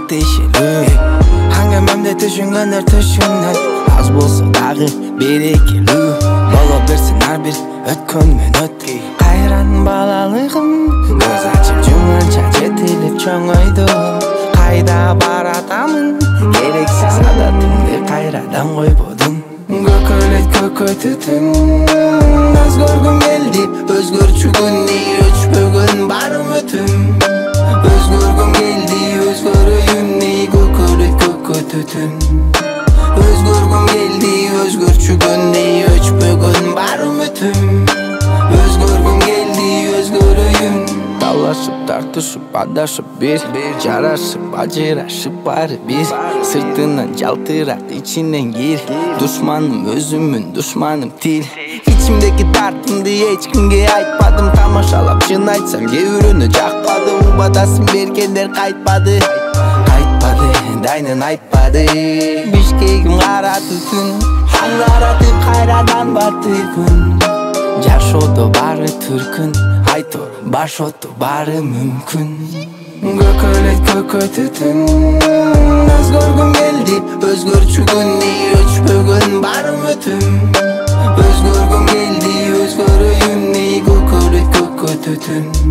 тиешелүү Аңгемемде түшүнгөндөр түшүнөт аз болсо дагы берекелүү боло берсин ар бир өткөн мүнөт кайран балалыгым көз ачып жумганча жетилип чоңойдум кайда баратамын керексиз адатымды кайрадан койбодум көкөлөйт көкөтүтүм өзгөргүм келди өзгөрчүгүн өчпөгөн бар үмүтүм өзгөргүм келди өзгөрөйүн көкөлөйт көкөтүтүм өзгөргүм келди өзгөрчүгүн өчпөгөн бар үмүтүм өзгөргүм келди өзгөрөйүн талашып тартышып адашып бир жарашып ажырашып баары бир сыртынан жалтырак ичинен кир душманым өзүмүн душманым тил ичимдеги тартымды эч кимге айтпадым тамашалап чын айтсам кээ бирөөнө жакпады убадасын бергендер кайтпады дайнын айтпады бишкегим кара түтүн аңгаратып кайрадан батты күн жашоодо баары түркүн айто башото баары мүмкүн көкөлөйт көкөтүтүн өзгөргүм келди өзгөрчүгүн өчпөгөн бар үмүтүм өзгөргүм келди өзгөрөйүн көкөлөйт көкөтүтүн